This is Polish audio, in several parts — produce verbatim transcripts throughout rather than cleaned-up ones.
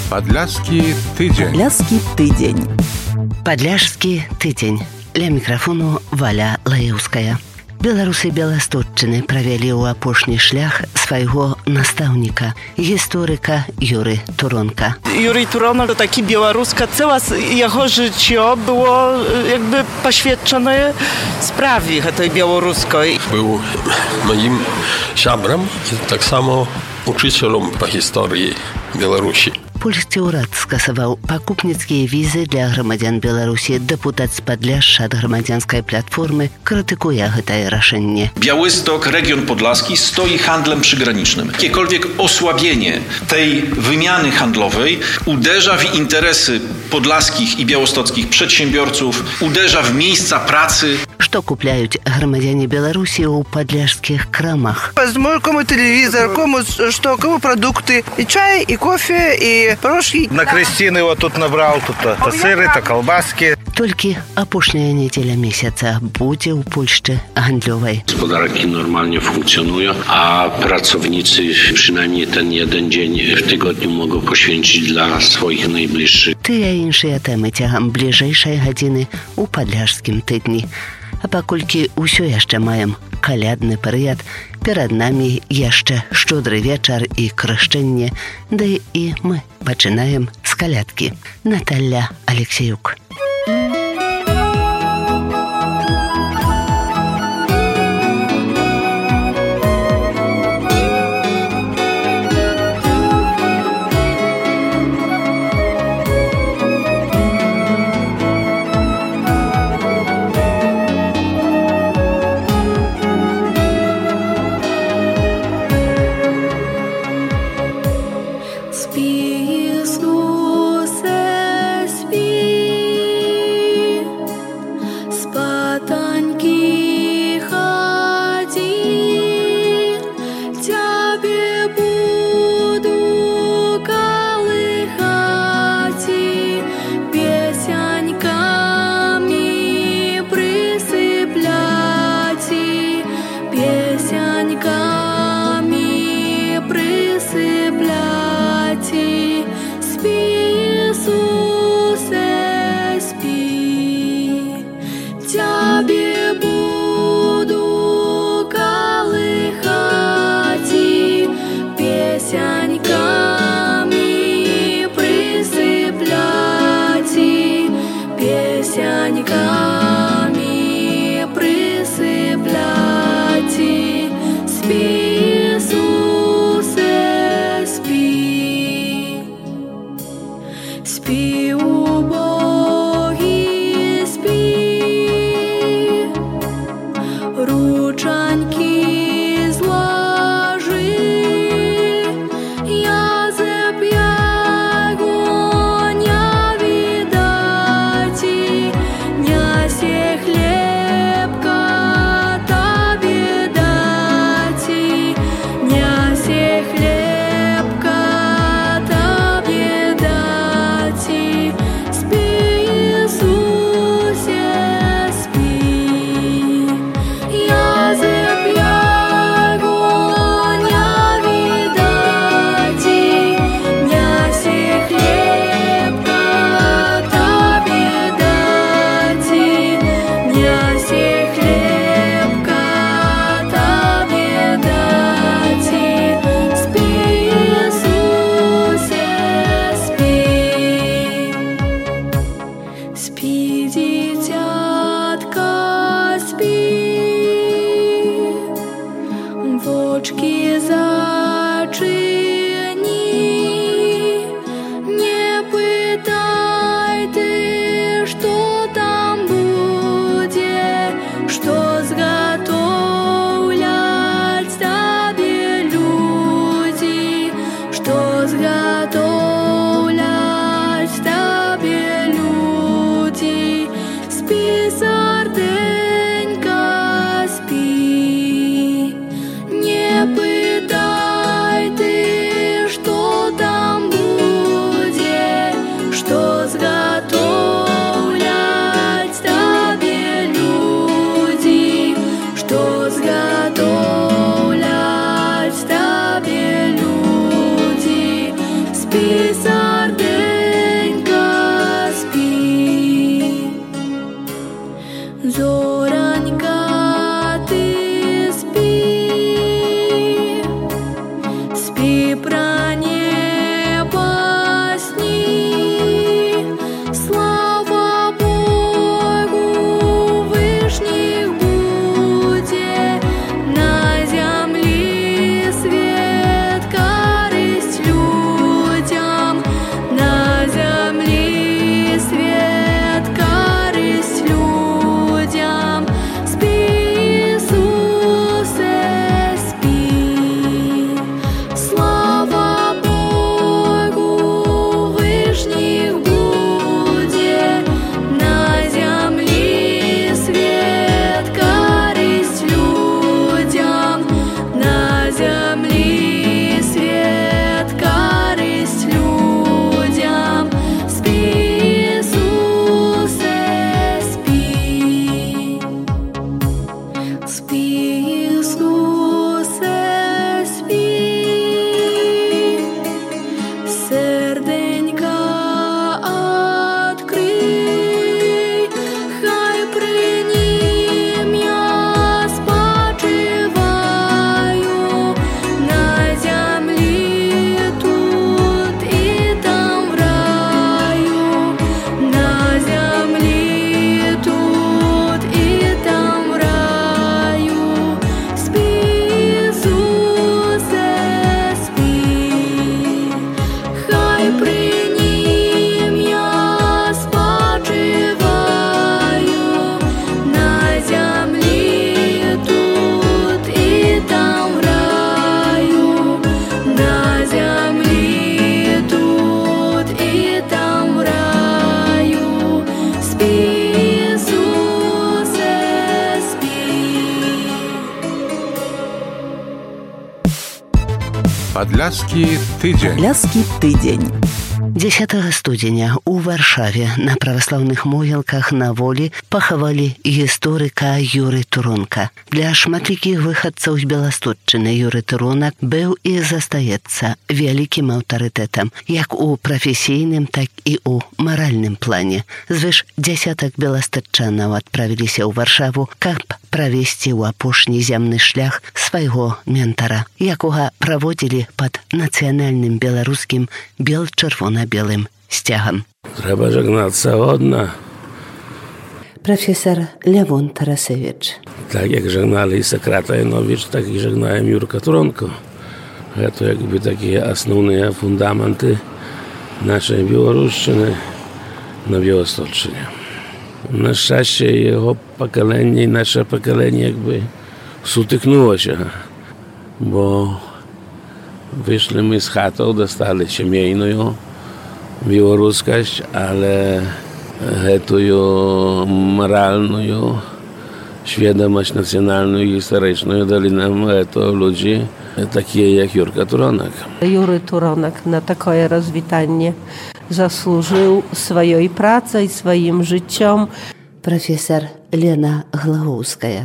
Падляшскі тыдзень. Падляшскі тыдзень. Падляшскі тыдзень. Ля мікрафону Валя Лаеўская. Беларусы Беластотчыны правялі ў апошні шлях свайго настаўніка, гісторыка Юры Туронка. Юрий Turonek to taki białoruska, całe jego życie było jakby poświęcone sprawie tej białoruskiej. Był moim siabrem i tak samo uczycielem po historii Białorusi. Польскі ўрад скасаваў пакупніцкія візы для грамадзян Беларусі. Дэпутат з Падляшша ад грамадзянскай платформы krytykuje гэтае рашэнне. Białystok, region podlaski stoi handlem przygranicznym. Jakiekolwiek osłabienie tej wymiany handlowej uderza w interesy podlaskich i białostockich przedsiębiorców, uderza w miejsca pracy. Што купляюць грамадзяне Беларусі ў падляшскіх крамах? Возьму кому телевизор, кому что, кому продукты, и чай, и кофе, и пирожки. На Кристины вот тут набрал, тут то сыры, то колбаски. Толькі апошняя недзеля месяца будзе ў Польшчы гандлёвай. Gospodarki normalnie funkcjonują, a pracownicy przynajmniej ten jeden dzień w tygodniu mogą poświęcić dla swoich najbliższych. Тыя іншыя тэмы цягам бліжэйшай гадзіны ў падляшскім тыдні. А паколькі ўсё яшчэ маем калядны перыяд, перад намі яшчэ шчодры вечар і крышчэнне, да і мы пачынаем з калядкі. Наталля Алексеюк. Pisar de Падляшский тыдзень. Падляшский тыдзень. дзесятага студзеня у Варшаве на праваслаўных могілках на волі пахавалі гісторыка Юры Туронка. Для шматлікіх выхадцаў з Беластотчыны Юры Туронак быў і застаецца вялікім аўтарытэтам як у прафесійным, так і у маральным плане. Звыш дзясятак беластатчанаў адправіліся ў Варшаву, каб правесці ў апошні зямны шлях свайго ментара, якога праводзілі пад нацыянальным беларускім бел-чырвона-белым сцягам. Трэба жагнацца годна. Прафесор Лявон Тарасевич. Так як жагналі і Сократа Яновіч, так і жагнаем Юрка Туронка. Гэта як бы такія асноўныя фундаменты нашай беларушчыны на Беластотчыне. На шчасце яго пакаленне і наше пакаленне як бы сутыкнулася, бо wyszli my z chatą, dostali семейную белорусскость, ale эту моральную świadomość nacjonalną i historyczną dali nam to ludzie takie jak Jurka Turonak. Jury Turonak na takie rozwitanie zasłużył swojej pracą i swoim życiem. Profesor Lena Głogowskaja.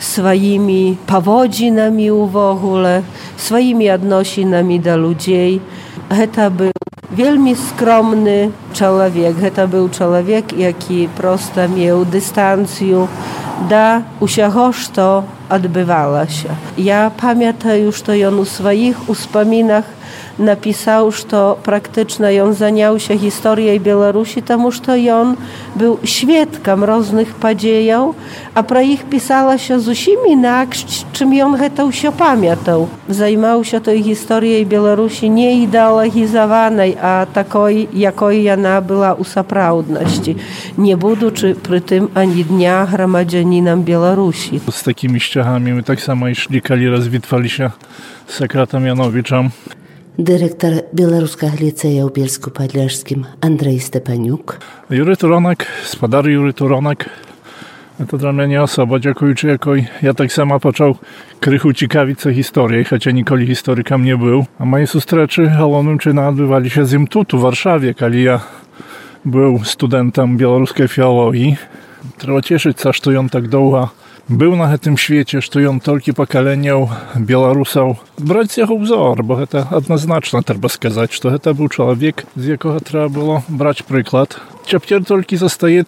Swoimi powodzinami w ogóle, swoimi odnosinami do ludzi. To był wielmi skromny człowiek. To był człowiek, jaki prosto miał dystancję do wszystkiego, co odbywało się. Ja pamiętam już to on u swoich wspominach napisał, że praktycznie on zajął się historią Białorusi, тому что on był świadkiem różnych podziejów, a про ich pisało się zupełnie inaczej, czym on to się pamiętał. Zajmował się tą historią Białorusi nie ideologizowanej, a takiej, jakiej ona była u naprawdę, nie будучи przy tym ani dnia gromadzianinem Białorusi. Z takimi ściachami my tak samo szli, kiedy rozwitwali się z Sokratом Janowiczem. Dyrektor Białoruskiego Liceja w Bielsku-Podlaskim Andrzej Stepaniuk. Jury Turonak, spadar Jury Turonak, to dla mnie nie osoba, dziękujący jakoj ja tak samo począł krychu ciekawić się historii, chociaż nigdy historykiem nie był. A moje sustreczy halonym czyna odbywali się z nim tu, w Warszawie, kiedy ja był studentem białoruskiej filologii. Trzeba cieszyć się, że on tak długo był na tym świecie, że on tylko pokoleniał Białorusów. Brać z jego wzór, bo to jednoznacznie trzeba сказать, że to był człowiek, z jakiego trzeba było brać przykład. Ciepcier tylko zostaje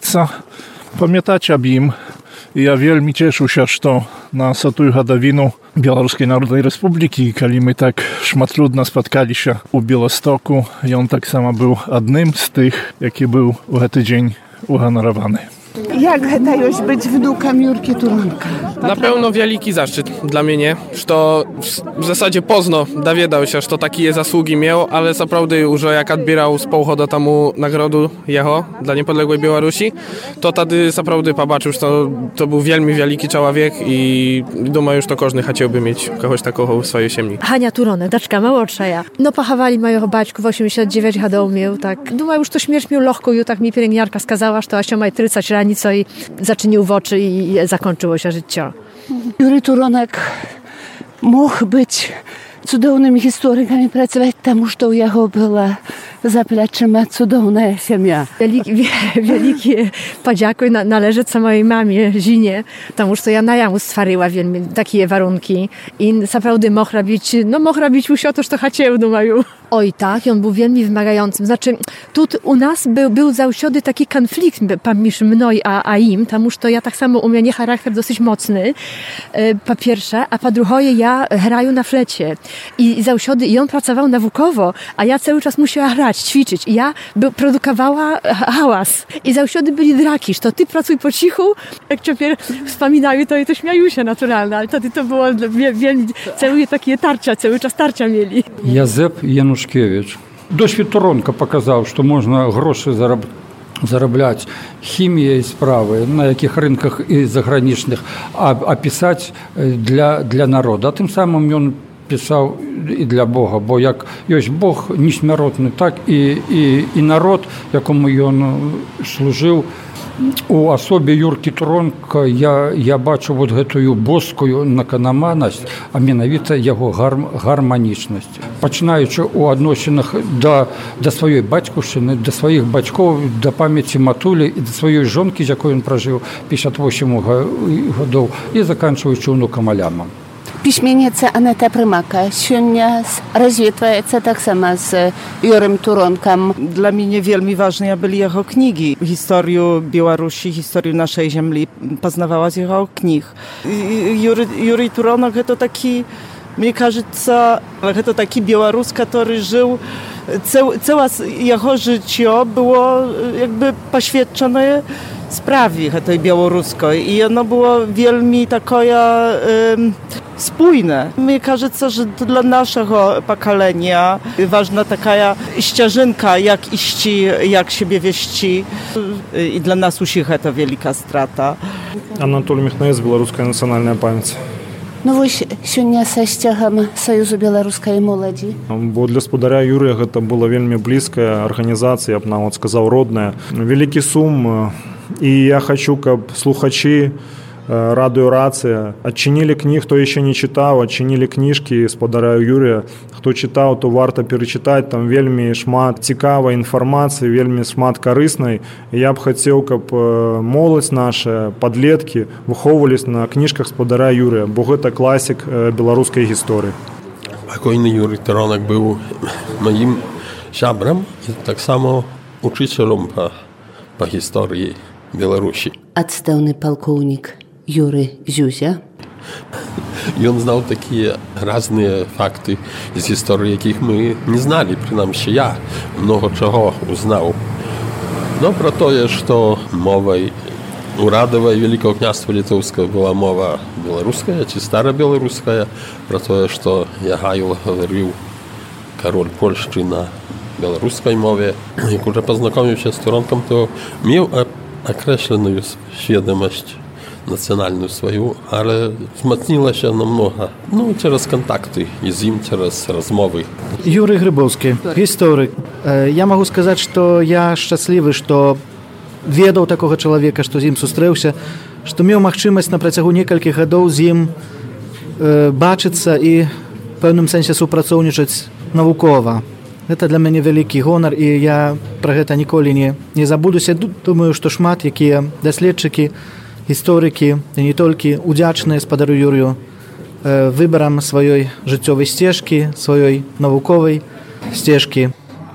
pamiętać o nim. I ja wielmi cieszę się, że na Sotую Gadowinu Białoruskiej Narodowej Republiki, kiedy my tak szmatludno spotkali się u Białostoku, i on tak samo był jednym z tych, jaki był w ten dzień uhonorowany. Jak to już być wnukiem Jurki Turonka? Na pewno wielki zaszczyt dla mnie, że w zasadzie pozno dowiedział się, że takie zasługi miał, ale naprawdę już jak odbierał z pochodu temu nagrodu jego dla niepodległej Białorusi, to wtedy naprawdę zobaczył, że to, to był wielmi wielki człowiek i думаю, że to każdy chciałby mieć kogoś takiego w swojej ziemi. Hania Turonek, daczka młodsza ja. No pochowali mojego baćku w osiemdziesiąt dziewięć lat miał, tak. Думаю, że to śmierć miał lohką i tak mi pielęgniarka skazała, że to asia ma trycać ranico i zaczynił w oczy i zakończyło się życie. Jury Turonek mógł być cudownymi historykami pracować, тому что у jego była za pleczima cudowna семья. Wielkie, wielkie podziękowanie na, należy mojej mamie, Zinie, тому что ja jemu stworzyła takie warunki i naprawdę mógł robić, no mógł robić wszystko, co chciał, думаю. Oj tak, on był wielmi wymagającym. Znaczy, tu u nas był, był zawsze taki konflikt pomiędzy mną a, a im, тому что ja tak samo u mnie charakter dosyć mocny, po pierwsze, a po drugie ja grаю na flecie. I zawsze, i on pracował naukowo, a ja cały czas musiała grać, ćwiczyć. I ja by, produkowała hałas. I zawsze byli draki, że ty pracuj po cichu, jak ciebie wspominały, to, to śmiały się naturalnie, ale wtedy to było wielmi, całe takie tarcia, cały czas tarcia mieli. Язеп Янушкевич. Досвід Туронка показав, що можна гроші заробляти. заробляти хімією справи, на яких ринках і заграничних, а, а писати для, для народу. А тим самим він писав і для Бога, бо як ось Бог несмертний, так і, і, і народ, якому він служив, У асобе Юркі Туронка я, я бачу вот гэтую боскую наканаманасць, а менавіта яго гар, гарманічнасць. Пачынаючы ў адносінах да, да сваёй бацькаўшчыны, да сваіх бацькоў, да памяці матулі і да сваёй жонкі, з якой ён пражыў пятьдесят восемь гадоў, і заканчваючы ўнукам Алямам. Пісьменніца Анета Прымака сёння развітваецца таксама з Юрym Туронкам. Dla mnie wielmi ważne były jego księgi. Historię Białorusi, historię naszej ziemi poznawała z jego ksiąg. Jury, Jury Turonek to taki, mnie кажется, to taki Białorus, który żył, całe jego życie było jakby poświęcone sprawie tej białoruskiej i ono było wielmi takie um, spójne. Mnie кажется, że dla naszego pokolenia ważna taka ścieżynka, jak iść, jak siebie wieść i dla nas usich to wielka strata. Анатолий Михнаец, белорусская национальная память. Ну вось сёння са сцягам Саюзу беларускай моладзі. Бо для спадаря Юрыя гэта была вельмі блізкая арганізацыя, я б нават сказаў, родная. Вялікі сум, і я хочу, каб слухачы радыёрацыя адчынілі кніг, хто яшчэ не чытаў, адчынілі кніжкі спадаря Юрыя. Хто чытаў, то варта перачытаць, там вельмі шмат цікавай інфармацыі, вельмі шмат карыснай. Я б хацеў, каб моладзь наша, падлеткі выхоўвались на кніжках спадаря Юрыя, бо гэта класік беларускай гісторыі. Пакойны Юрый Туронак быў маім сябрам і таксама учыцелем па, па гісторыі Беларусі. Адстаўны палкоўнік Юры Зюзя. Ён знаў такія разныя факты з гісторыі, якіх мы не зналі, прынамсі я многа чаго узнаў. Но пра тое, што мовай урадавай Великого княства Літоўскага была мова беларуская ці старабеларуская, пра тое, што Ягайло гаварыў кароль Польшчы на беларускай мове. Як уже пазнакоміўся з Туронкам, то меў акрэсленую сведомасць нацыянальную сваю, але змацнілася намнога, ну, цераз кантакты і з ім, цераз размовы. Юрый Грыбоўскі, гісторык. Я магу сказаць, што я шчаслівы, што ведаў такога чалавека, што з ім сустрэўся, што меў магчымасць на працягу некалькіх гадоў з ім бачыцца і в пэўным сэнсе супрацоўнічаць навукова. Гэта для мяне вялікі гонар, і я пра гэта ніколі не, не забудуся. Думаю, што шмат якія даследчыкі, гісторыкі і не толькі удзячныя спадару Юрыю выбарам сваёй жыццёвай сцежкі, сваёй навуковай сцежкі.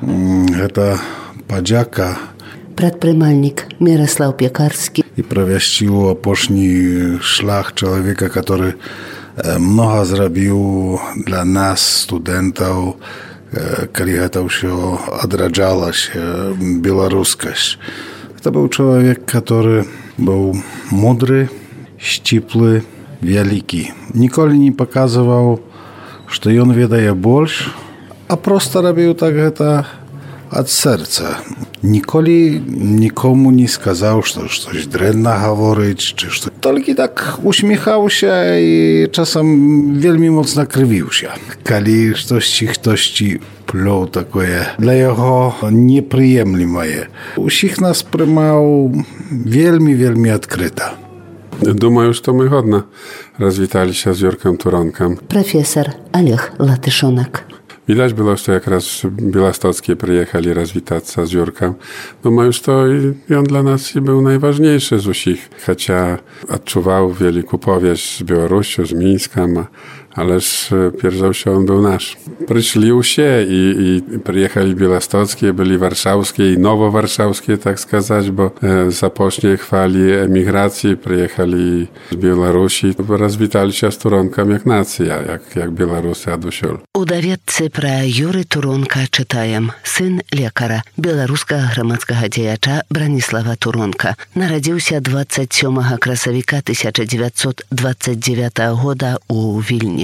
Гэта падзяка. Прадпрымальнік Міраслаў Пекарскі. І правясціў апошні шлях чалавека, который многа зрабіў для нас, студэнтаў, калі гэта ўсё адраджалася, беларускасць. Это быў чалавек, который быў мудры, шчіплы, вялікі. Ніколі не паказваў, што ён ведае больш, а проста рабіў так гэта ад сэрца. Ніколі нікому не сказаў, што штось дрэнна гаворыць, чи што. Толькі так усміхаўся і часам вельмі моцна крывіўся. Калі штосьці хтосьці плёў такое для яго непрыемлівае. Усіх нас прымаў вельмі-вельмі адкрыта. Думаю, што мы годна развіталіся з Юркам Туронкам. Професор Олег Латышонак. Widać było, że jak raz białostockie przyjechali rozwitać się z Jurkiem. Думаю, że i on dla nas był najważniejszy z usich, chociaż odczuwał wielką powieść z Białorusią, z Mińskiem, ależ pierwszy się on był nasz. Przyszli się i, i przyjechali białostockie, byli warszawskie i nowowarszawskie, tak skazać, bo e, zapocznie chwali emigracji, przyjechali z Białorusi, rozwitali się z Turonkiem jak nacja, jak, jak Białorusy adusiol. У даведцы пра Юры Туронка чытаем. Сын лекара, беларускага грамадскага дзеяча Браніслава Туронка. Нарадзіўся дваццаць сёмага красавіка тысяча дзевяцьсот дваццаць дзевятага года ў Вільні.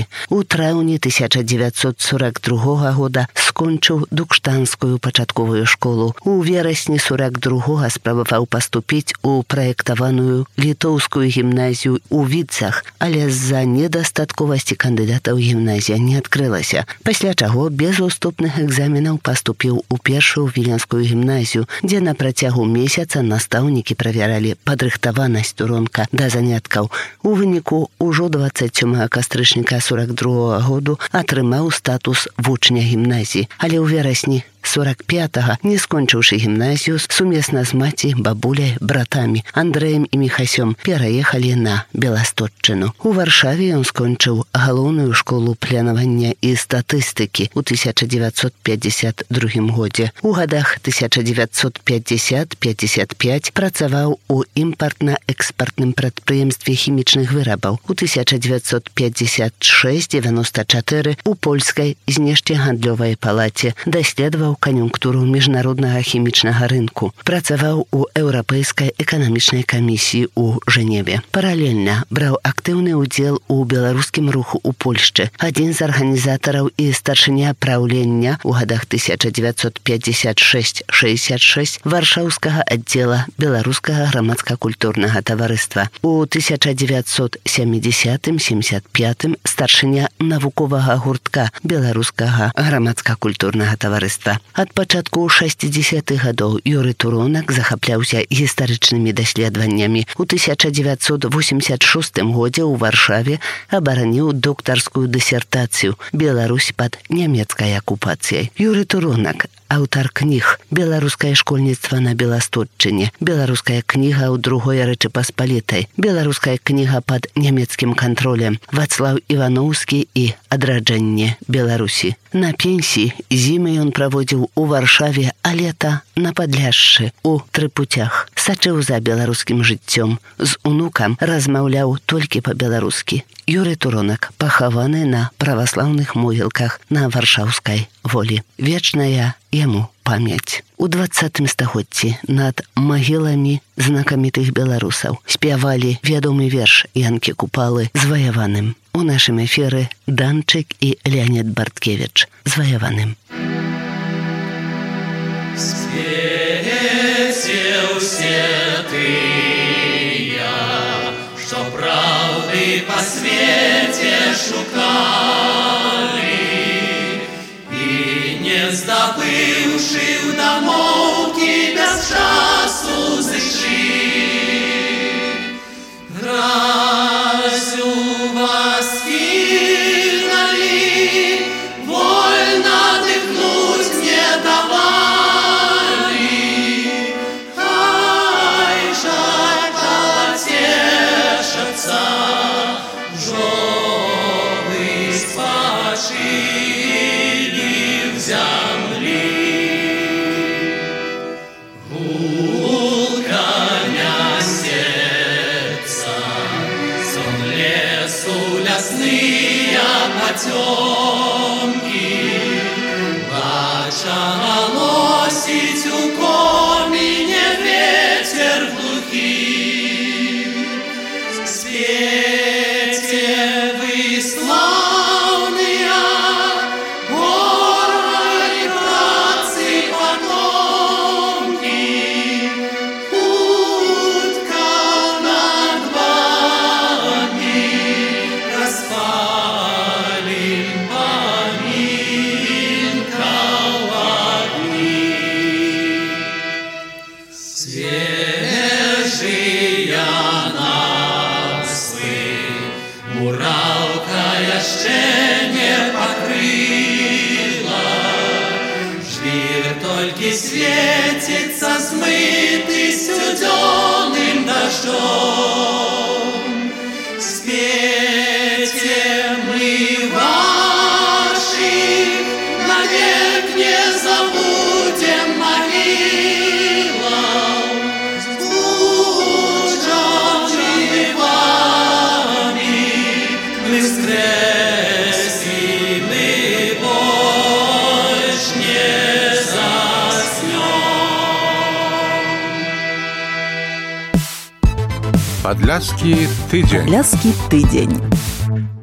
гімназіі. У траўні тысяча дзевяцьсот сорок другога года скончыў Дукштанскую пачатковую школу. У верасні сорок другога спрабаваў паступіць у праектаваную літоўскую гімназію ў Відцах, але з-за недастатковасці кандыдатаў гімназія не адкрылася. Пасля чаго без уступных экзаменаў паступіў у першую віленскую гімназію, дзе на працягу месяца настаўнікі правяралі падрыхтаванасць Туронка да заняткаў. У выніку ўжо дваццаць сёмага кастрычніка сорок другога году атрымаў статус вучня гімназіі, але ў верасні сорок пятага, не скончыўшы гімназію, сумесна з маці, бабуляй, братамі Андрэем і Міхасём пераехалі на Беластотчыну. У Варшаве ён скончыў галоўную школу планавання і статыстыкі ў тысяча дзевяцьсот пятьдесят другім годзе. У гадах тысяча дзевяцьсот пятьдесят — пятьдесят пять працаваў у імпартна-экспартным прадпрыемстве хімічных вырабаў. У тысяча дзевяцьсот пятьдесят шесть — девяносто чатыры у польскай знешнегандлёвай палаце даследаваў кан'юнктуру міжнароднага хімічнага рынку. Працаваў у Еўрапейскай эканамічнай камісіі ў Жэневе. Паралельна браў актыўны ўдзел у беларускім руху ў Польшчы. Адзін з арганізатараў і старшыня праўлення ў гадах тысяча дзевяцьсот пятьдесят шесть — шэсцьдзесят шесть варшаўскага аддзела беларускага грамадска-культурнага таварыства. У тысяча дзевяцьсот сямідзесятым — семьдесят пятым старшыня навуковага гуртка беларускага грамадска-культурнага таварыства. Ад пачатку шэсцідзесятых гадоў Юрый Туронак захапляўся гістарычнымі даследаваннямі. У тысяча дзевяцьсот восемьдесят шостым годзе ў Варшаве абараніў доктарскую дысертацыю «Беларусь пад нямецкай акупацыяй». Юрый Туронак — аўтар кніг «Беларускае школьніцтва на Беластотчыне», «Беларуская кніга ў другой Рэчы-Паспалітай», «Беларуская кніга пад нямецкім кантролем», Вацлаў Іваноўскі і «Адраджэнне Беларусі». На пенсіі зімы ён праводзіў у Варшаве, а лета на Падляшшы, у Трыпуцях. Сачыў за беларускім жыццём. З унукам размаўляў толькі па-беларускі. Юрый Туронак пахаваны на праваслаўных могілках на Варшаўскай волі. Вечная яму памяць. У дваццатым стагоддзі над магіламі знакамітых беларусаў спявалі вядомы верш Янкі Купалы «Зваяваным». У нашым эфіры Данчык і Леонід Барткевіч «Зваяваным». Свеце ўсе тыя, што праўды па свеце шукалі, і не здабыўшы ў дамоўкі без часу зышлі. Гразь у вас кіналі, вольна дыхнуць не давалі, хай жаль пацешацца, жовы спачылі в зямлі. Гулка нясецца, сон лесу лясныя пацёмкі, бача галосіць у коміне ветер глухі. Свеце вы слаўныя, горай працы патомкі, хутка над вамі распалім памінкаў агні. Свежыя наслы муралка яшчэ не пакрыла, жвір толькі свеціцца змыты сцюдзёным дажджом. Спеце мы вашых, навек не забудзем магілаў, злучаны вамі мы скрэсім і больш не заснём. Падляшкі тыдзень. Падляшкі тыдзень.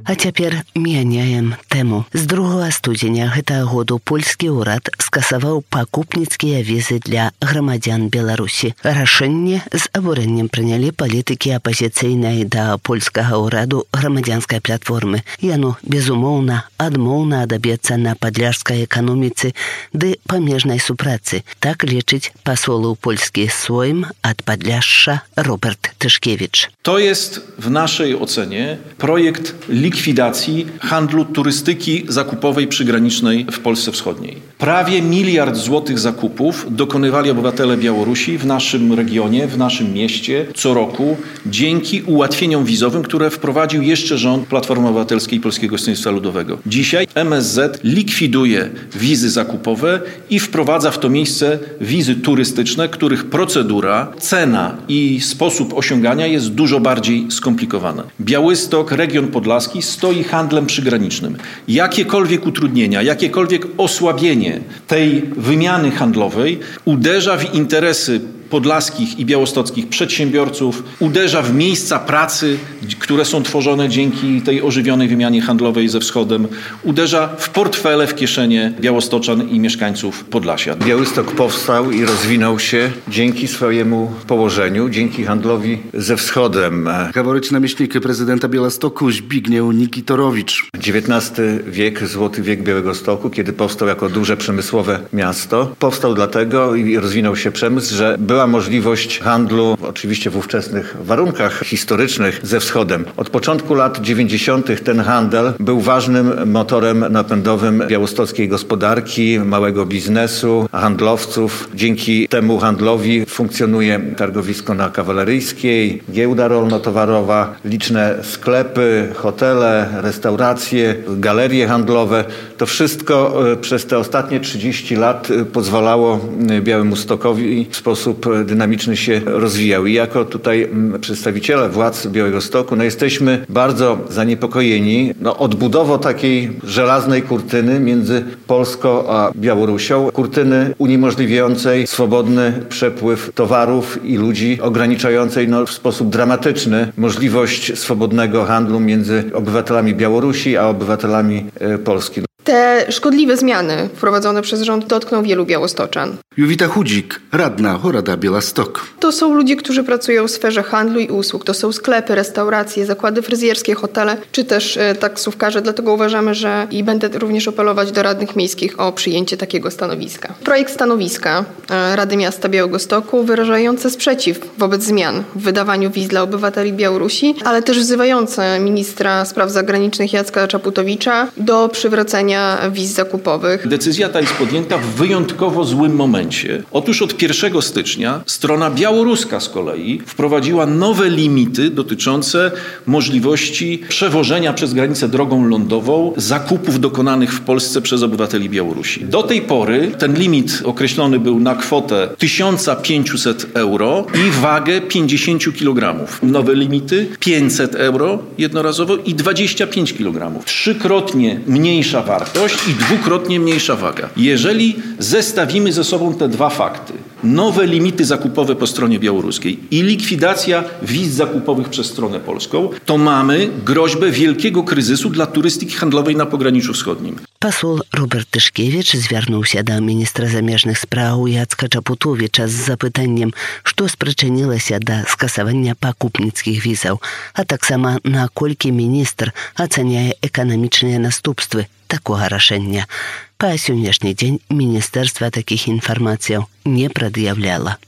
А цяпер мяняем тэму. З другога студзеня гэтага году польскі ўрад скасаваў пакупніцкія візы для грамадзян Беларусі. Рашэнне з абурэннем прынялі палітыкі апазіцыйнай да польскага ўраду грамадзянскай платформы. Яно, безумоўна, адмоўна адаб'ецца на падляшскай эканоміцы ды памежнай супрацы. Так лічыць пасол у Польскі Sejm od Podlasza Robert Tyszkiewicz. To jest w naszej ocenie projekt likwidacji handlu turystyki zakupowej przygranicznej w Polsce Wschodniej. Prawie miliard złotych zakupów dokonywali obywatele Białorusi w naszym regionie, w naszym mieście co roku dzięki ułatwieniom wizowym, które wprowadził jeszcze rząd Platformy Obywatelskiej i Polskiego Stronnictwa Ludowego. Dzisiaj M S Z likwiduje wizy zakupowe i wprowadza w to miejsce wizy turystyczne, których procedura, cena i sposób osiągania jest dużo bardziej skomplikowana. Białystok, region podlaski stoi handlem przygranicznym. Jakiekolwiek utrudnienia, jakiekolwiek osłabienie tej wymiany handlowej uderza w interesy podlaskich i białostockich przedsiębiorców, uderza w miejsca pracy, które są tworzone dzięki tej ożywionej wymianie handlowej ze wschodem, uderza w portfele, w kieszenie białostoczan i mieszkańców Podlasia. Białystok powstał i rozwinął się dzięki swojemu położeniu, dzięki handlowi ze wschodem. Говорить наместник prezydenta Białegostoku Zbigniew Nikitorowicz. dziewiętnasty wiek, złoty wiek Białegostoku, kiedy powstał jako duże przemysłowe miasto. Powstał dlatego i rozwinął się przemysł, że była możliwość handlu, oczywiście w ówczesnych warunkach historycznych, ze wschodem. Od początku lat dziewięćdziesiątych ten handel był ważnym motorem napędowym białostockiej gospodarki, małego biznesu, handlowców. Dzięki temu handlowi funkcjonuje targowisko na Kawaleryjskiej, giełda rolno-towarowa, liczne sklepy, hotele, restauracje, galerie handlowe. To wszystko przez te ostatnie trzydzieści lat pozwalało Białemustokowi w sposób dynamiczny się rozwijał. I jako tutaj przedstawiciele władz Białegostoku no jesteśmy bardzo zaniepokojeni no, odbudową takiej żelaznej kurtyny między Polską a Białorusią. Kurtyny uniemożliwiającej swobodny przepływ towarów i ludzi, ograniczającej no, w sposób dramatyczny możliwość swobodnego handlu między obywatelami Białorusi a obywatelami e, Polski. Te szkodliwe zmiany wprowadzone przez rząd dotkną wielu białostoczan. Jowita Chudzik, radna Rada Białystok. To są ludzie, którzy pracują w sferze handlu i usług. To są sklepy, restauracje, zakłady fryzjerskie, hotele, czy też e, taksówkarze. Dlatego uważamy, że i będę również apelować do radnych miejskich o przyjęcie takiego stanowiska. Projekt stanowiska e, Rady Miasta Białegostoku wyrażające sprzeciw wobec zmian w wydawaniu wiz dla obywateli Białorusi, ale też wzywające ministra spraw zagranicznych Jacka Czaputowicza do przywracania wiz zakupowych. Decyzja ta jest podjęta w wyjątkowo złym momencie. Otóż od pierwszego stycznia strona białoruska z kolei wprowadziła nowe limity dotyczące możliwości przewożenia przez granicę drogą lądową zakupów dokonanych w Polsce przez obywateli Białorusi. Do tej pory ten limit określony był na kwotę tysiąc pięćset euro i wagę pięćdziesiąt kilogramów. Nowe limity pięćset euro jednorazowo i dwadzieścia pięć kilogramów. Trzykrotnie mniejsza wartość i dwukrotnie mniejsza waga. Jeżeli zestawimy ze sobą te dwa fakty, nowe limity zakupowe po stronie białoruskiej i likwidacja wiz zakupowych przez stronę polską, to mamy groźbę wielkiego kryzysu dla turystyki handlowej na pograniczu wschodnim. Пасол Роберт Тышкевич звярнуўся да міністра замежных спраў Яцка Чапутовіча з запытаннем, што спрычынілася да скасавання пакупніцкіх візаў, а таксама наколькі міністр ацаняе эканамічныя наступствы такога рашэння. Па сённяшні дзень міністэрства такіх інфармацыяў не прад'яўляла.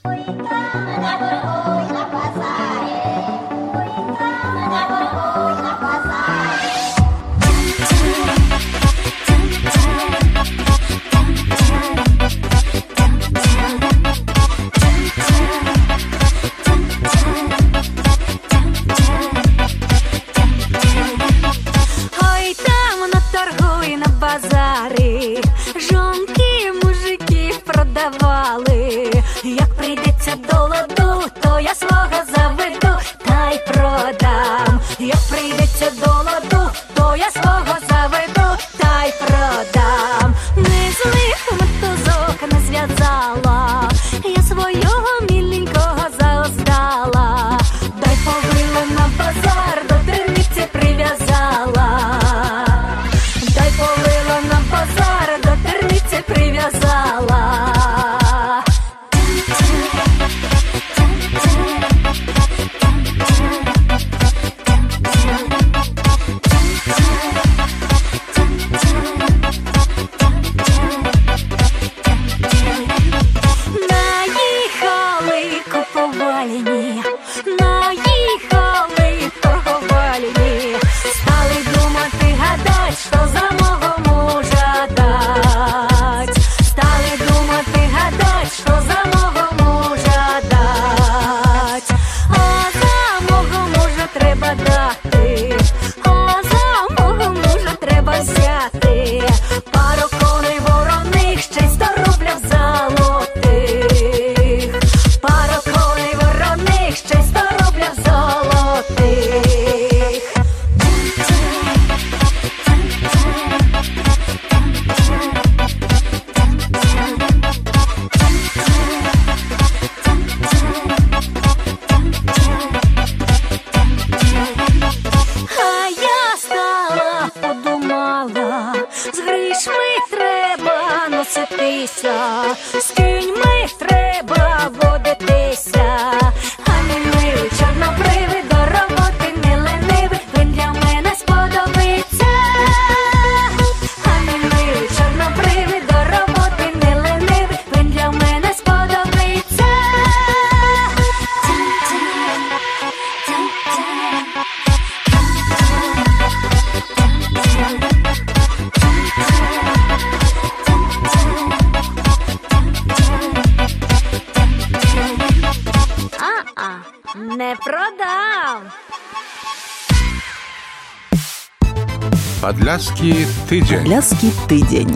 Як прийдеться до ладу, то я свого заведу, та й продам. Як прийдеться до ладу, то я свого заведу, та й продам. Не злих мотузок не зв'язала, я свого міленького заостала. Дай повила на базар, до дриниці прив'язала. Не продам. Падляшский тыдзень. Падляшский тыдзень.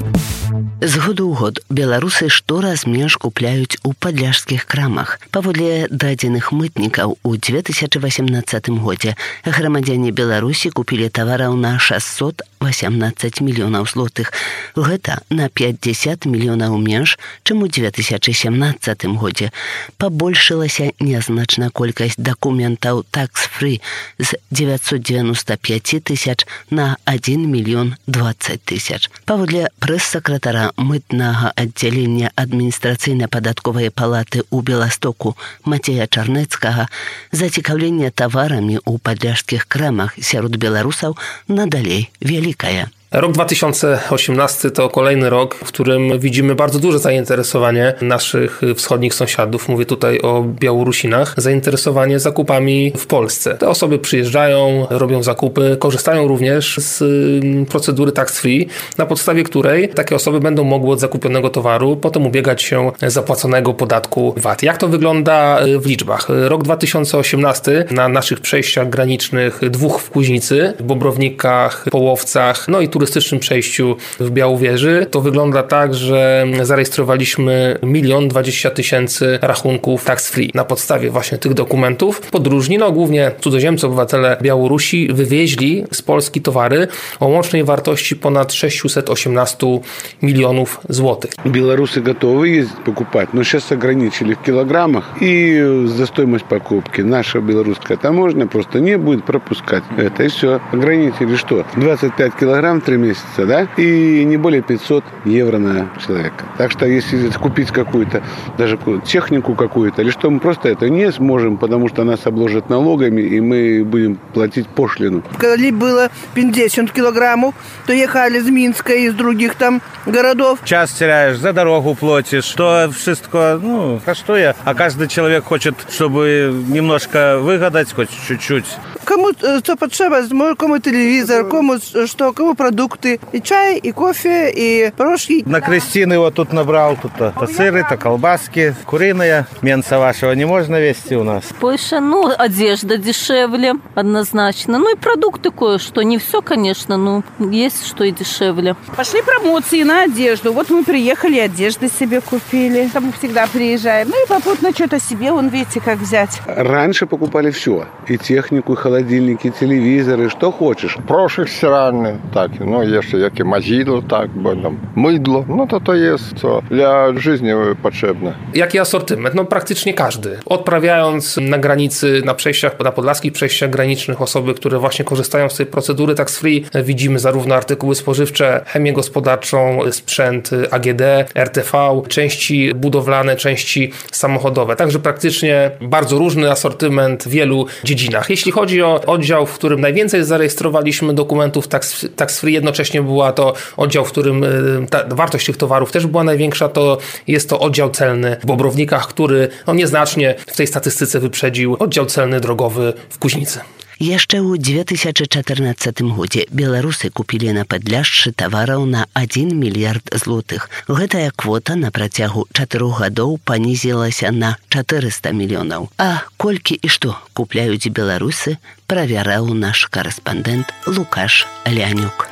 З году ў год беларусы штораз менш купляюць у падляшскіх крамах. Паводле дадзеных мытнікаў, у две тысячи восемнадцатым годзе грамадзяне Беларусі купілі тавараў на шестьсот восемнадцать мільёнаў злотых. Гэта на пятьдесят мільёнаў менш, чым у две тысячи семнадцатым годзе. Пабольшылася нязначна колькасць дакументаў tax-free з девятьсот девяносто пять тысяч на один мільён двадцать тысяч. Паводле прэс-сакратара мытнага аддзялення адміністрацыйна-падатковай палаты ў Беластоку Мацея Чарнецкага, зацікаўленне таварамі ў падляшскіх крамах сярод беларусаў надалей вялікае. Rok dwa tysiące osiemnasty to kolejny rok, w którym widzimy bardzo duże zainteresowanie naszych wschodnich sąsiadów. Mówię tutaj o Białorusinach. Zainteresowanie zakupami w Polsce. Te osoby przyjeżdżają, robią zakupy, korzystają również z procedury tax-free, na podstawie której takie osoby będą mogły od zakupionego towaru potem ubiegać się zapłaconego podatku V A T. Jak to wygląda w liczbach? Rok dwa tysiące osiemnasty na naszych przejściach granicznych, dwóch w Kuźnicy, w Bobrownikach, Połowcach, no i turystycznym przejściu w Białowieży, to wygląda tak, że zarejestrowaliśmy milion dwadzieścia tysięcy rachunków tax-free. Na podstawie właśnie tych dokumentów podróżni, no głównie cudzoziemcy, obywatele Białorusi, wywieźli z Polski towary o łącznej wartości ponad sześćset osiemnaście milionów złotych. Белорусы готовы ездить покупать, но сейчас ограничили в килограммах, и за стоимость покупки наша белорусская таможня просто не будет пропускать это, и все. Ограничили что? двадцать пять килограмм три месяца, да? И не более пятьсот евро на человека. Так что если купить какую-то, даже технику какую-то, или что, мы просто это не сможем, потому что нас обложат налогами, и мы будем платить пошлину. Когда было пятьдесят килограммов, то ехали из Минска и из других там городов. Час теряешь, за дорогу платишь, то wszystko, ну, коштує, а каждый человек хочет, чтобы немножко выгадать, хоть чуть-чуть. Кому что потребно, кому телевизор, кому что, кому продукты, и чай, и кофе, и пирожки. На крестины вот тут набрал, тут то сыры, то колбаски, куриные. Мяса вашего не можно везти у нас. Польша, ну, одежда дешевле, однозначно. Ну и продукты кое-что. Не все, конечно, но есть что и дешевле. Пошли промоции на одежду. Вот мы приехали, одежды себе купили. Там мы всегда приезжаем. Ну и попутно что-то себе, вон, видите, как взять. Раньше покупали все. И технику, и холодильники, и телевизоры, что хочешь. Прошик стиральний, так, ну, jeszcze jakie madzidło, tak, bo tam mydło, no to to jest co dla życia potrzebne. Jaki asortyment? No praktycznie każdy. Odprawiając na granicy, na przejściach, na podlaskich przejściach granicznych osoby, które właśnie korzystają z tej procedury tax-free, widzimy zarówno artykuły spożywcze, chemię gospodarczą, sprzęt A G D, R T V, części budowlane, części samochodowe. Także praktycznie bardzo różny asortyment w wielu dziedzinach. Jeśli chodzi o oddział, w którym najwięcej zarejestrowaliśmy dokumentów tax, tax-free, jednocześnie była to oddział, w którym ta wartość tych towarów też była największa, to jest to oddział celny w Bobrownikach, który no, nieznacznie w tej statystyce wyprzedził oddział celny drogowy w Kuźnicy. Яшчэ ў две тысячи чатырнаццатым годзе беларусы купілі на падляшшы тавараў на один мільярд злотых. Гэтая квота на працягу чатырох гадоў панізілася на чатырыста мільёнаў. А колькі і што купляюць беларусы, правяраў наш карэспандэнт Лукаш Леанюк.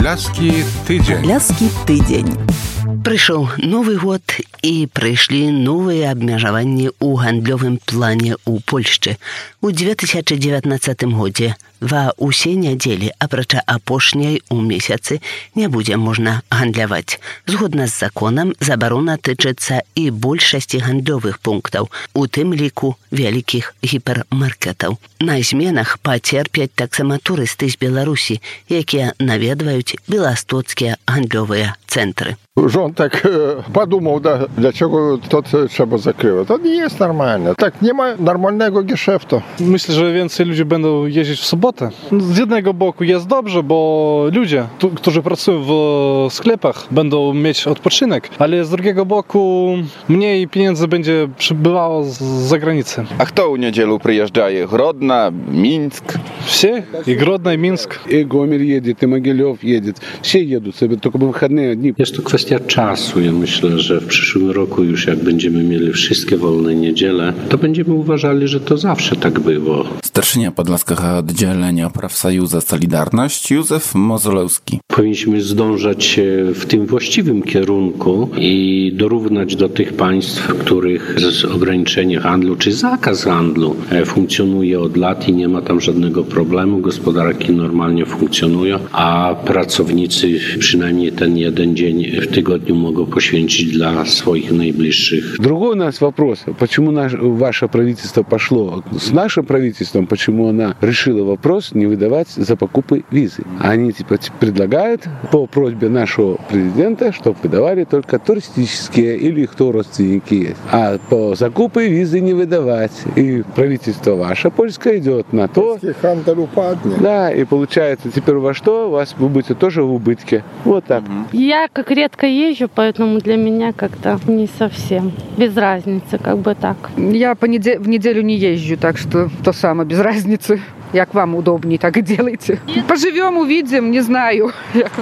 Падляскі тыдзень. Падляскі тыдзень. Прыйшоў новы год і прыйшлі новыя абмежаванні ў гандлёвым плане ў Польшчы. У две тысячи девятнадцатым годзе ва ўсе нядзелі, апрача апошняй у месяцы, не будзе можна гандляваць. Згодна з законам, забарона тычыцца і большасці гандлёвых пунктаў, у тым ліку вялікіх гіпермаркетаў. На зменах пацерпяць таксама турысты з Беларусі, якія наведваюць беластоцкія гандлёвыя цэнтры. Rząd tak подумал, да, для чего to trzeba zakrywać. To nie jest normalne. Tak nie ma normalnego geszeftu. Myślę, że więcej ludzi będą jeździć w sobotę. Z jednego boku jest dobrze, bo ludzie, którzy pracują w sklepach, będą mieć odpoczynek, ale z drugiego boku mniej pieniędzy będzie przybywało z zagranicy. A kto u niedzielu przyjeżdża? Grodna, Mińsk? Все. И Гродно, и Минск. И Гомель едет, и Могилев едет. Все едут sobie, tylko w wychodne dni. Jest to kwestia czasu. Ja myślę, że w przyszłym roku już jak będziemy mieli wszystkie wolne niedziele, to będziemy uważali, że to zawsze tak było. Starszynia Podlaskiego Oddzielenia Prawsojuza Solidarność Józef Mozolewski. Powinniśmy zdążać w tym właściwym kierunku i dorównać do tych państw, w których ograniczenie handlu czy zakaz handlu funkcjonuje od lat i nie ma tam żadnego problemu. Gospodarki normalnie funkcjonują, a pracownicy przynajmniej ten jeden dzień w tygodniu mogą poświęcić dla своих наиближших. Другой у нас вопрос, почему наш, ваше правительство пошло с нашим правительством, почему она решила вопрос не выдавать за покупы визы. Они типа предлагают по просьбе нашего президента, чтобы выдавали только туристические или кто родственники есть. А по закупы визы не выдавать. И правительство ваше польское идет на то. Хандаль упадет. Да, и получается теперь во что? У вас вы будете тоже в убытке. Вот так. Я как редко езжу, поэтому для меня как-то не совсем. Без разницы, как бы так. Я по неде- в неделю не езжу, так что то самое, без разницы. Як вам удобнее, так и делайте. Поживем, увидим, не знаю.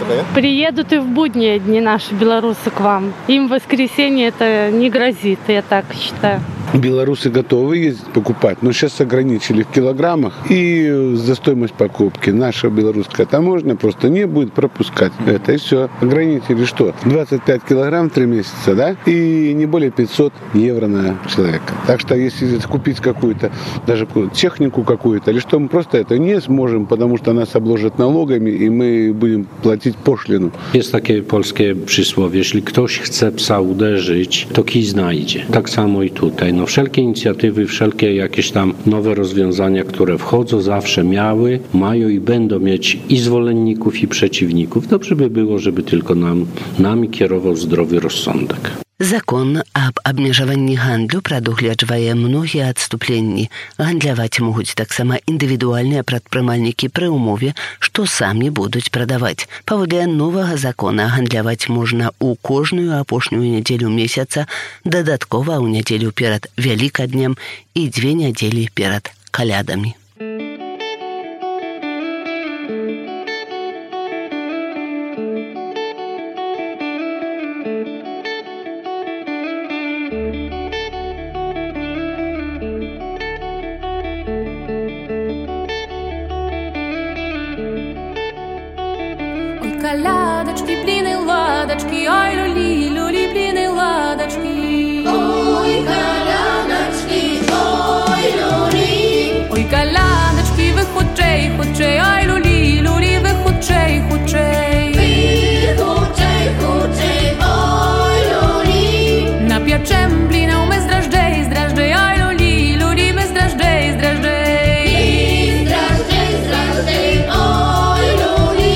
Приедут и в будние дни наши белорусы к вам. Им в воскресенье это не грозит, я так считаю. Белорусы готовы ездить покупать, но сейчас ограничили в килограммах и за стоимость покупки. Наша белорусская таможня просто не будет пропускать это, и все. Ограничили что? двадцать пять килограмм три месяца, да? И не более пятьсот евро на человека. Так что если купить какую-то, даже технику какую-то, или что, мы просто это не сможем, потому что нас обложат налогами, и мы будем платить пошлину. Jest takie polskie przysłowie, jeśli ktoś chce psa uderzyć, to kij znajdzie. Tak samo i tutaj. No wszelkie inicjatywy, wszelkie jakieś tam nowe rozwiązania, które wchodzą, zawsze miały, mają i będą mieć i zwolenników, i przeciwników. Dobrze by było, żeby tylko nam, nami kierował zdrowy rozsądek. Закон аб абмежаванні гандлю прадугледжвае многія адступленні. Гандляваць могуць таксама індывідуальныя прадпрымальнікі пры ўмове, што самі будуць прадаваць. Паводле новага закона гандляваць можна ў кожную апошнюю нядзелю месяца, дадаткова ў нядзелю перад Вялікаднем і дзве нядзелі перад калядамі. Колядочки, блины, ладочки, ой, люли, люли, блины, ладочки. Ой, колядочки, ой, люли. Ой, колядочки, ви худчей, худчей, ой, люли, люли, ви худчей, худчей. Ви худчей, худчей, ой, люли. Нап'ячем блинов ми з дрожжей, з дрожжей, ой, люли, люли, ми з дрожжей, з дрожжей. І з дрожжей, з дрожжей, ой, люли.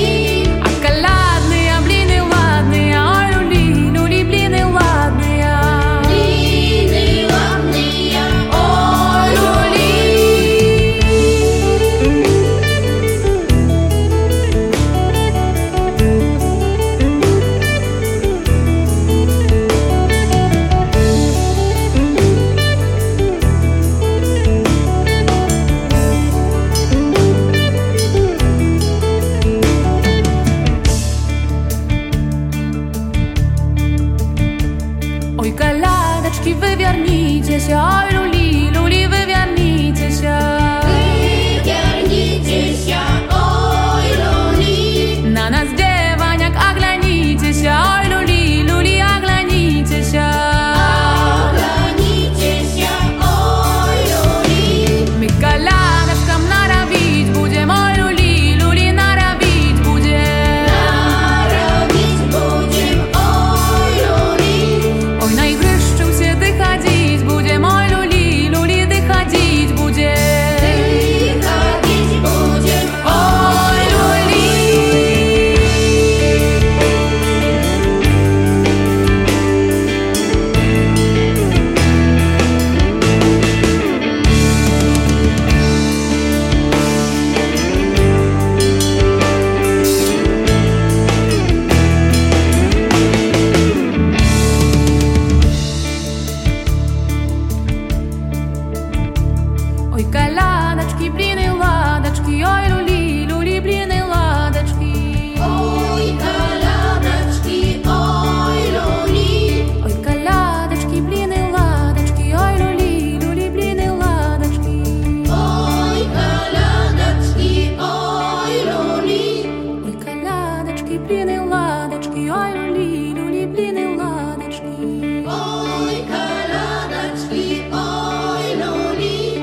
Ой, люли, люли, вывернитеся. Вывернитеся, ой, люли. На нас дева блины, ладочки. Ой, колядочки, ой, люли.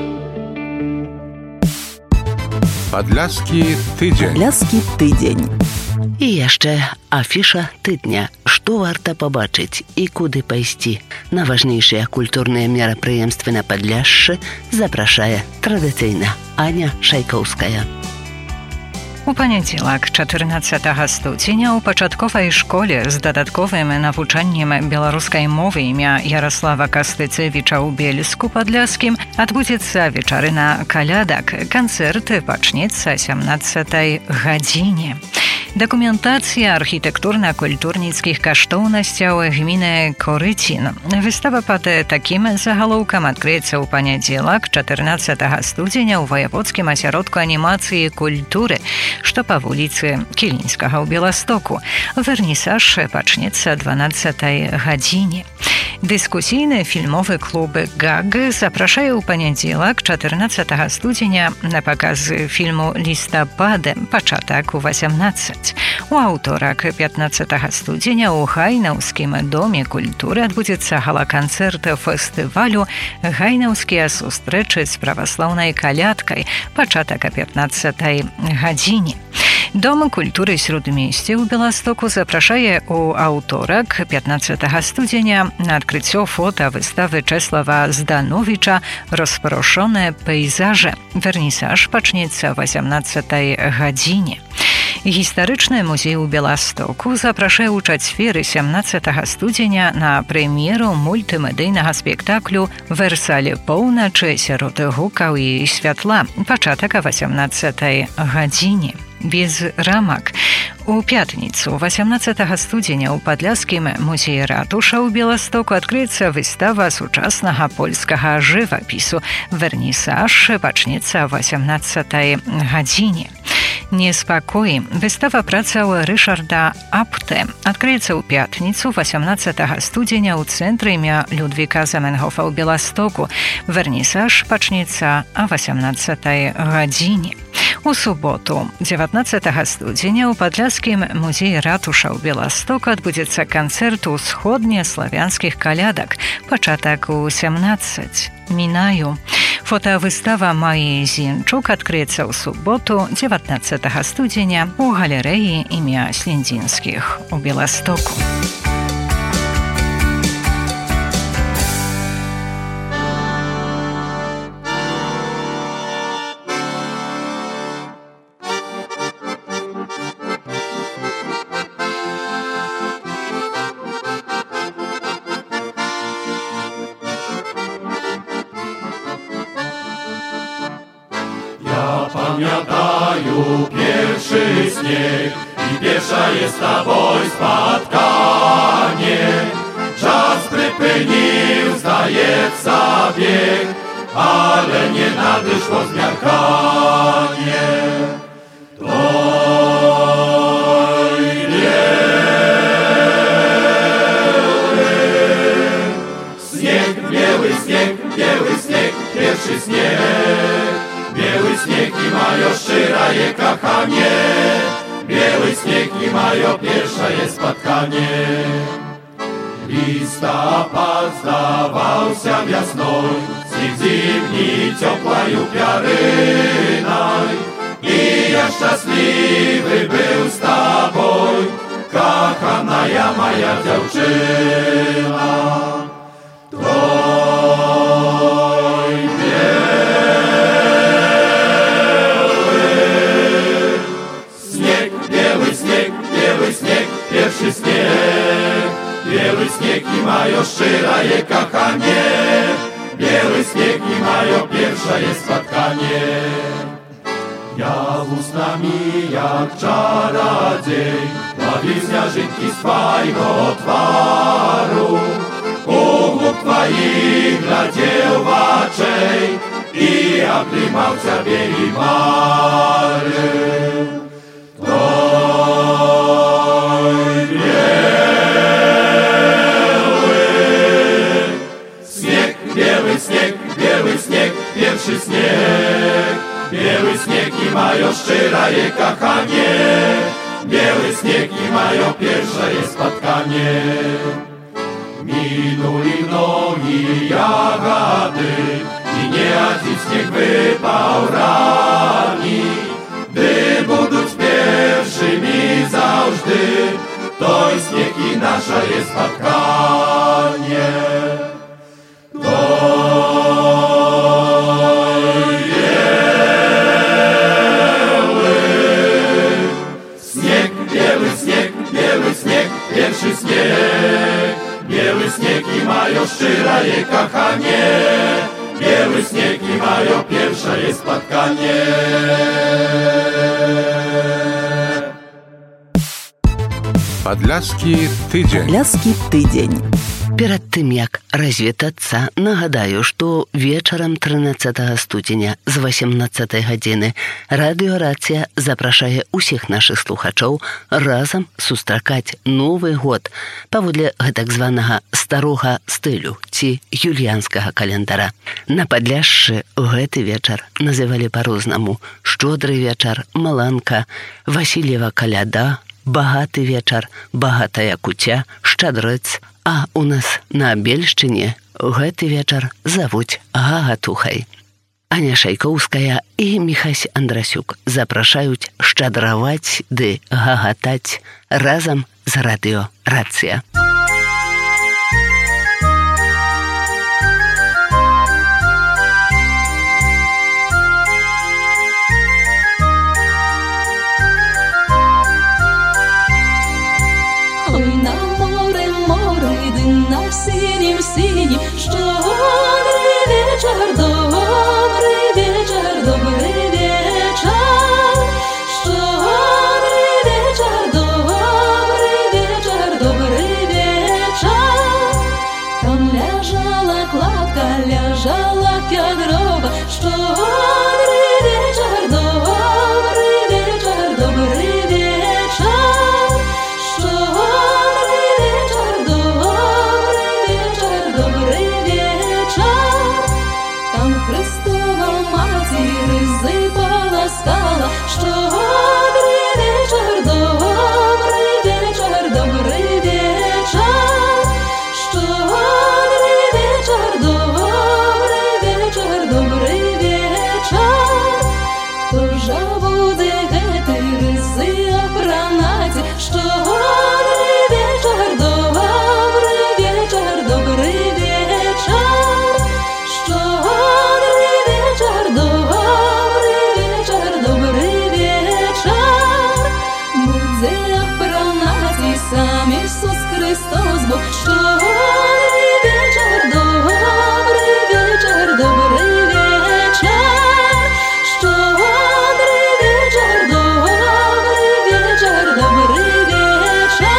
Падляскі тыдзень. Падляскі тыдзень. І яшчэ афіша тыдня. Што варта пабачыць і куды пайсці? На важнейшыя культурныя мерапрыемствы на Падляшшы запрашае традыцыйна Аня Шайкоўская. У панядзелак, чатырнаццатага студзеня, у пачатковай школе з дадатковым навучаннем беларускай мовы імя Ярослава Кастыцевіча ў Бельску Падляскім адбудзецца вечарына калядак. Канцэрт пачнецца сямнаццатай гадзіне. Дакументацыя архітэктурна-культурніцкіх каштоўнасцяў гміны Корыцін. Выстава пад такім загалоўкам адкрыецца ў панядзелак, чатырнаццатага студзеня ў ваяводскім асяродку анімацыі і культуры, што па вуліцы Кілінскага ў Беластоку. Вернісаж пачнецца дванаццатай гадзіне. Дыскусійны фільмовы клуб «ГАГ» запрашае ў панядзелак, чатырнаццатага студзеня, на паказ фільму «Лістапады», пачатак у васямнаццаць. У аўторак, пятнаццатага студзеня, у Гайнаўскім доме культуры адбудзецца гала-канцэрт фестывалю «Гайнаўскія сустрэчы з праваслаўнай калядкай», пачатак о пятнаццатай гадзіне. Дом культуры Сродмесце ў Беластоку запрашае ў аўторак, пятнаццатага студзеня, на адкрыццё фота выставы Чэслава Здановіча «Распрошоныя пейзажы». Вернісаж пачнецца васямнаццатай гадзіне. Гістарычны музей у Беластоку запрашае ў чацвер сямнаццатага студзеня на прэм'еру мультымедыйнага спектаклю «Версаль поўначы сярод гукаў і святла», пачатак о васямнаццатай гадзіне. Без рамак. У пятніцу, васямнаццатага студзеня, у Падляскім музеі ратуша ў Беластоку адкрыецца выстава сучаснага польскага жывапісу. Вернісаж пачнецца о васямнаццатай гадзіне. Неспакой. Выстава працаў Рышарда Апте адкрыецца ў пятніцу, васямнаццатага студзеня, ў цэнтры імя Людвіка Заменгофа ў Беластоку. Вернісаж пачнецца о васямнаццатай гадзіне. У суботу, дзевятнаццатага студзеня, у Падляскім музеі ратуша ў Беластоку адбудзецца канцэрт усходнеславянскіх калядак, пачатак у сямнаццаць. Мінаю. Фотавыстава Маі Зінчук адкрыецца ў суботу, дзевятнаццатага студзеня, у галерэі імя Сліндзінскіх у Беластоку. Pamiętaju pierwszy śnieg i pierwsza jest taboj spotkanie. Czas przypynił, zdaje zabieg, ale nie nadeszło zmiarkanie. Oj, biały śnieg, biały śnieg, biały śnieg, pierwszy śnieg. Biały śnieg i majo szczera je kochanie, biały śnieg i majo pierwsza jest spotkanie. Listopad zdawał się wiosną, śnieg zimni ciepłaju piarynaj. I ja szczęśliwy był z tobą, kochana ja moja dziewczyna. Pierwszy śnieg, biały śnieg i majo szczera je kochanie, biały śnieg i majo pierwsza jest spotkanie. Ja ustami jak czarodziej, ławił śnieżynki z twojego twaru, u gub twoich gladzieł waczej i oblimał ciebie i mary. Pierwszy śnieg, biały śnieg i majo szczera je kochanie, biały śnieg i majo pierwsza jest spotkanie. Minuli mnogi jagady i nie один śnieg wypał rani. Gdy buduć pierwszymi zawsze, to i śnieg i nasza jest spotkanie. Pierwszy śnieg, biały śnieg i mają szczeraje kochanie. Biały śnieg i mają pierwsze jest spotkanie. Падляцкі тыдзень. Падляцкі тыдзень. Перад тым, як развітацца, нагадаю, што вечарам трынаццатага студзеня з васемнаццатай гадзіны радыёрацыя запрашае ўсіх нашых слухачоў разам сустракаць Новы год паводле гэтак званага старога стылю ці юліянскага календара. На Падляшшы гэты вечар называлі па-рознаму шчодры вечар, маланка, Васілева каляда, багаты вечар, багатая куця, шчадрыц. А у нас на Бельшчыне гэты вечар завуць гагатухай. Аня Шайкоўская і Міхась Андрасюк запрашаюць шчадраваць ды гагатаць разам з радыёрацыя. Синім, синім, щодрий вечір, добрий вечір, добрий вечір. Щодрий вечір, добрий вечір, добрий вечір. Там лежала кладка, лежала кядрова. Щодрий вечір, добрий вечір, добрий вечір. Щодрий вечір, добрий вечір. Там Христова матір ризипала скала. Щодрий вечір, добрий вечір, добрий вечір. Щодрий вечір, добрий вечір, добрий вечір. Хто ж буде гети ризи опранаті? Щодрий вечір, добрий вечір, добрий вечір. Щодрий вечір, добрий вечір, добрий вечір. Буде опранаті сам Ісус Христос Бог. Щодрий вечір, добрий вечір, добрий вечір. Щодрий вечір, добрий вечір, добрий вечір.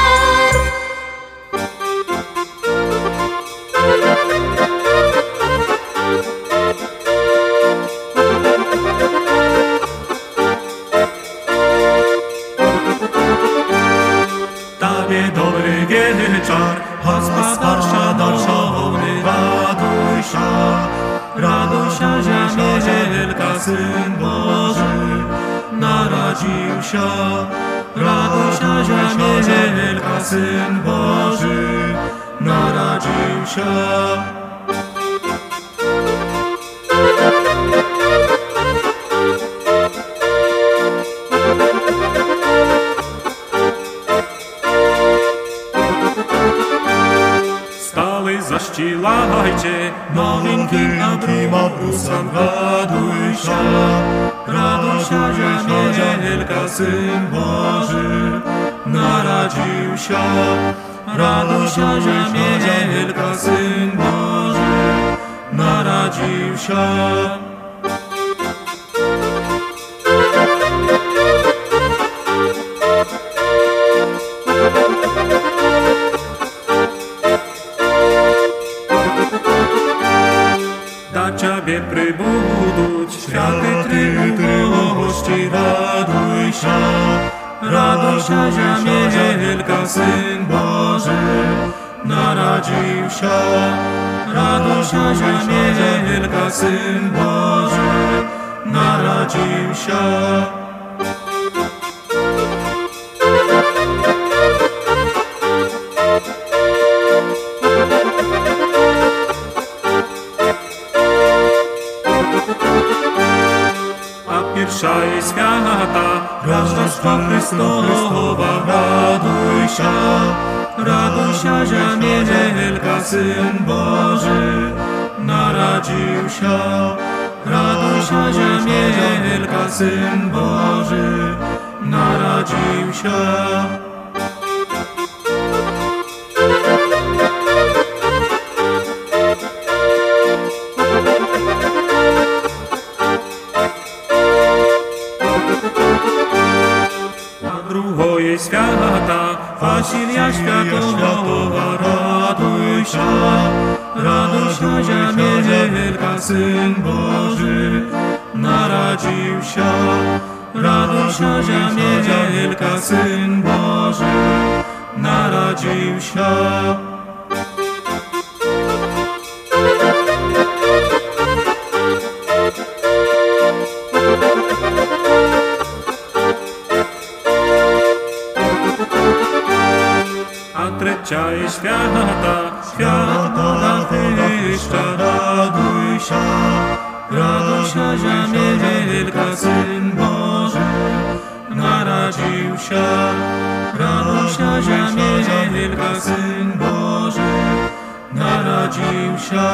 Тобі добрий вечір, Господь старша доршовний, радуйся, радуйся, земелька, Син Божий народився. Радуйся, земелька, Син Божий народився. Скалы защилайте, новенький обрусом, радуйся. Радуйся, земелька, Син Божий народився. Радуйся, земелька, Син Божий народився. До Тебе прибудуть святі гості, радуйся. Радуйся, земелька, Син Божий народився. Радуйся, земелька, Син Божий народився. świata, Rождества Христова, радуйся, радуйся, Ziemielka, Syn Boży narodził się. Радуйся, Ziemielka, Syn Boży narodził się. Другое свята, Василия Świętowa, радуйся, радуйся, Ziemielka, Syn Boży narodził się. Радуйся, Ziemielka, Syn Boży narodził się. Trzecia jest świata, świata wyższa, radujся, radujся, Ziemielka, Syn Boży narodził się. Radujся, Ziemielka, Syn Boży narodził się.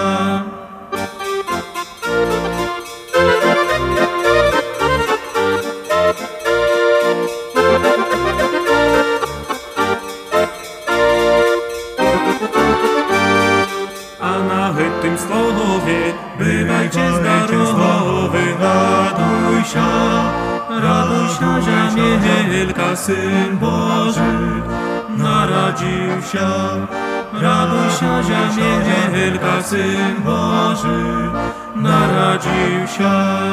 Tym słowie bywajcie zdrowy, radujся, radujся, Ziemielka, Syn Boży narodził się. Radujся, Ziemielka, Syn Boży narodził się.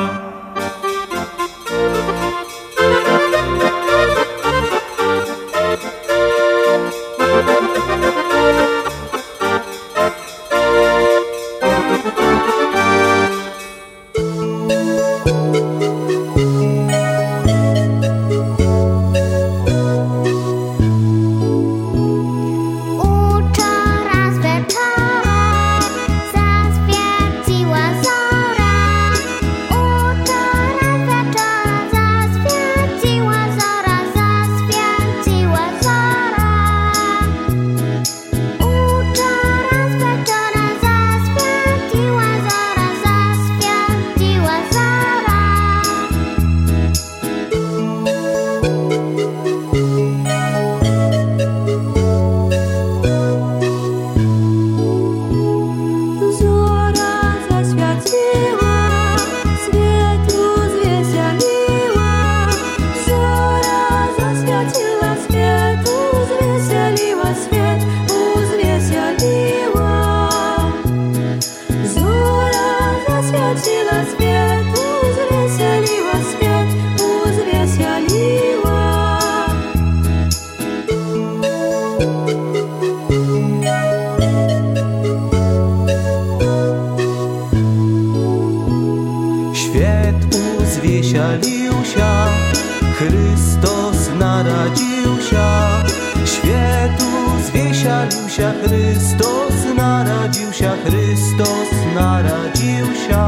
Zwiesialił się, Chrystus narodził się. Światu zwiesialił się, Chrystus narodził się, Chrystus narodził się.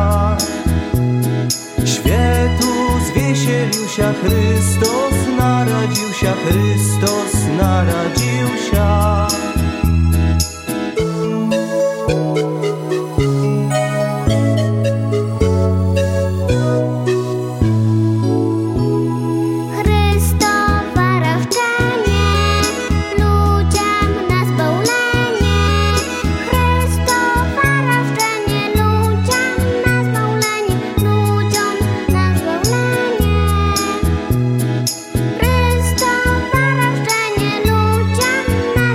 Światu zwiesielił się, Chrystus narodził się, Chrystus narodził się. Chrystofa roszczenie ludziom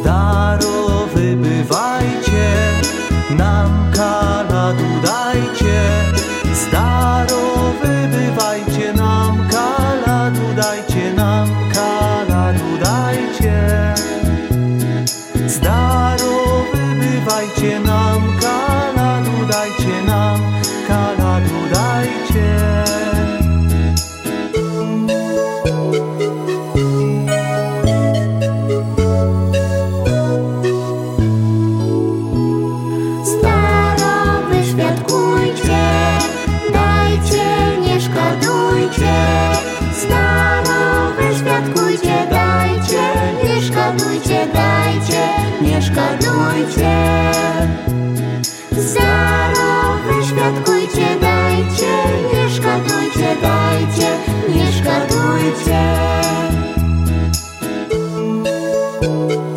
Zdarowy bywajcie, nam kaladu dajcie. Zdarowy bywajcie, nam kaladu dajcie, nam kaladu dajcie. Zdarowy bywajcie, nam kaladu dajcie, nam kaladu dajcie. Zdarowy świadkujcie, dajcie, nie szkodujcie. Zdarowy świadkujcie, dajcie, nie szkodujcie, dajcie, nie szkodujcie. Zdarowy świadkujcie, dajcie, nie szkodujcie, dajcie, nie szkodujcie.